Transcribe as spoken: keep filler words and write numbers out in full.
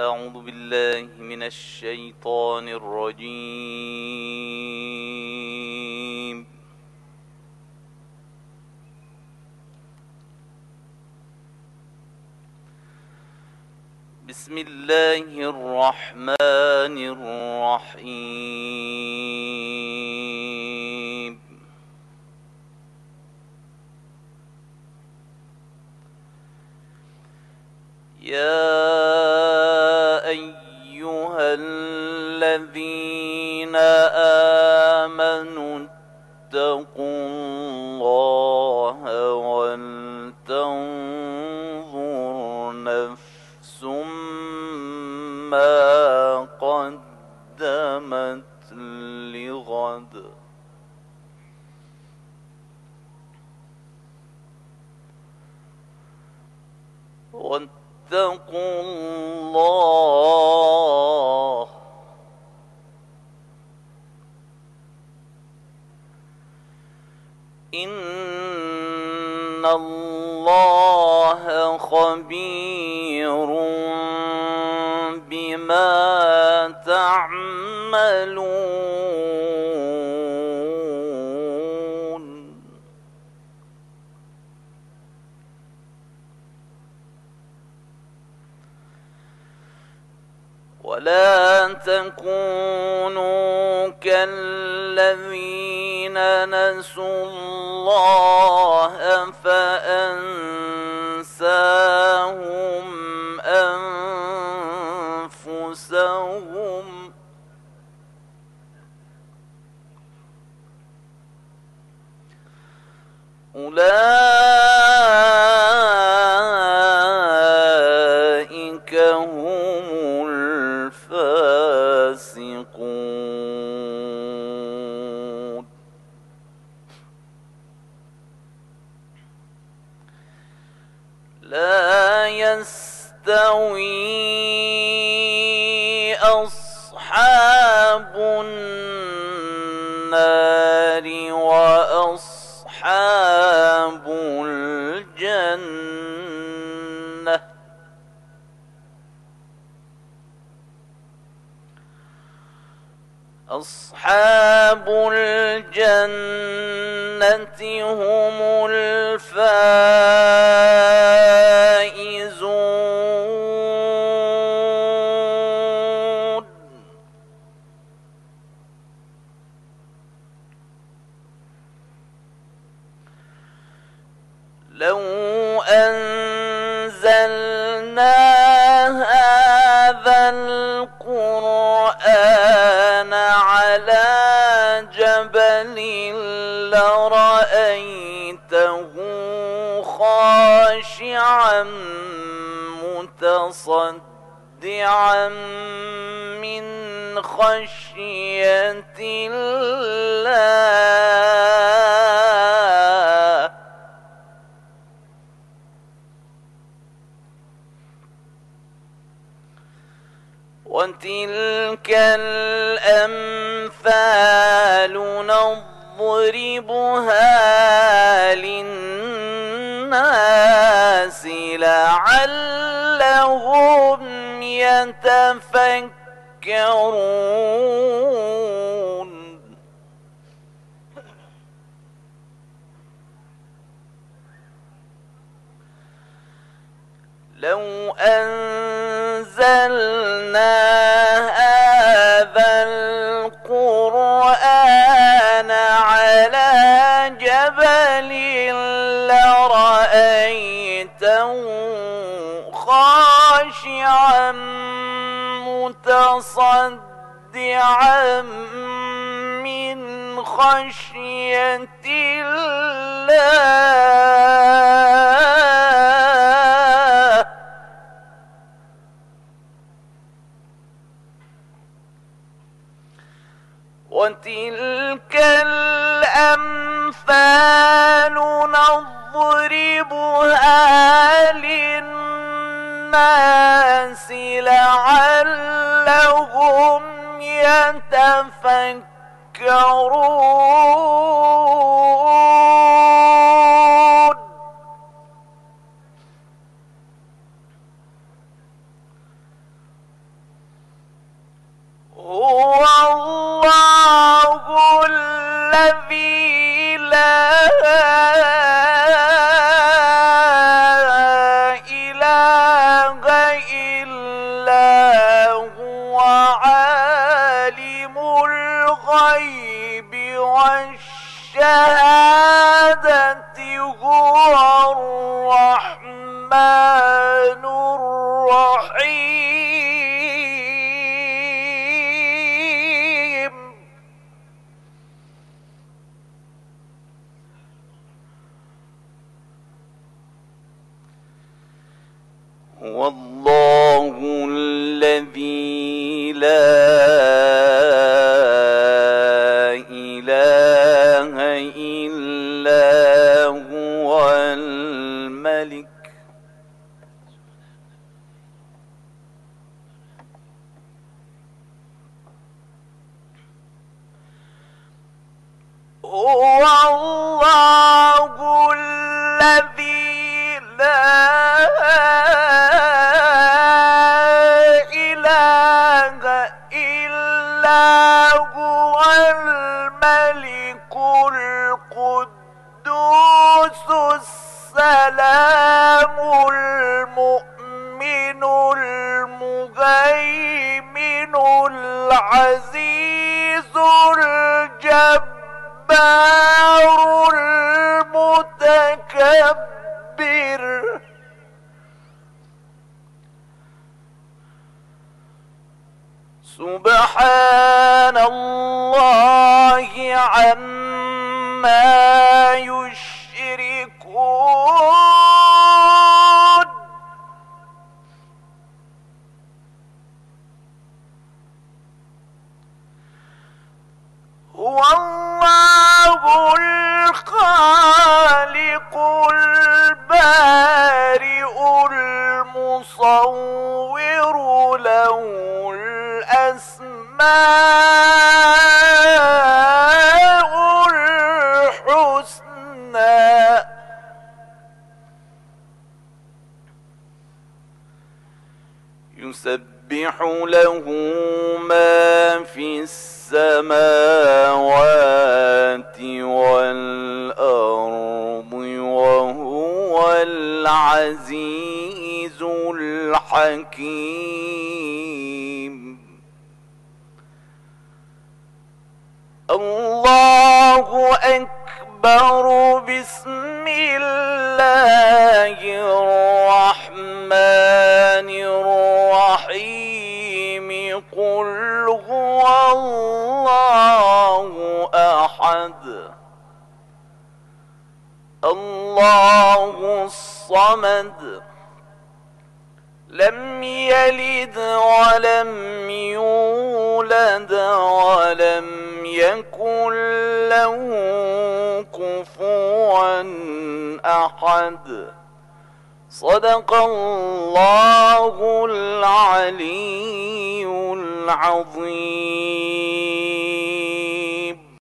أعوذ بالله من الشيطان الرجيم. بسم الله الرحمن الرحيم. يا أيها الذين آمنوا اتقوا الله ولتنظر نفس ما قدمت لغد واتقوا الله إن الله خبير بما تعملون. ولا تكونوا كالذين نسوا الله فأنساهم أنفسهم أولئك هم الفاسقون. لا يستوي أصحاب النار وأصحاب الجنة أصحاب الجنة هم الفائزون. لو أنزلنا هذا القرآن على جبل لرأيته خاشعا متصدعا من خشية الله. وتلك الأمثال نضربها للناس لعلهم يتفكرون. لو أنزلنا هذا القرآن على جبل لرأيته خاشعا متصدعا من خشية الله. وتلك الأمثال نضربها للناس لعلهم يتفكرون. هو الله الذي لا إله إلا هو عالم الغيب والشهادة هو الرحمن الرحيم. هو الله الذي لا إله إلا هو الملك هو الله الذي لا إله إلا هو الملك القدوس السلام المؤمن المهيمن العزيز الجبار المتكبر. سبحان الله عما يشركون. هو الله الخالق البارئ المصور له الأسماء الحسنى. يسبح له ما في السماوات والأرض وهو العزيز الحكيم. الله أكبر. بسم الله الرحمن الرحيم. قل هو الله أحد الله الصمد لم يلد ولم يولد ولم يكن له كفوا أحد. صدق الله العلي العظيم.